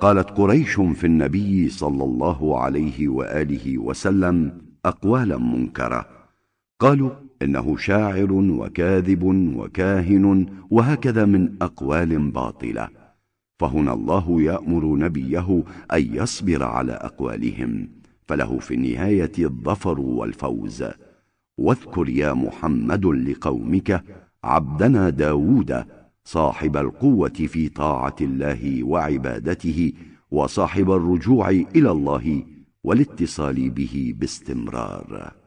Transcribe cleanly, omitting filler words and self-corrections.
قالت قريش في النبي صلى الله عليه وآله وسلم أقوالا منكرة، قالوا إنه شاعر وكاذب وكاهن وهكذا من أقوال باطلة. فهنا الله يأمر نبيه أن يصبر على أقوالهم، فله في النهاية الظفر والفوز. واذكر يا محمد لقومك عبدنا داود صاحب القوة في طاعة الله وعبادته، وصاحب الرجوع إلى الله والاتصال به باستمرار.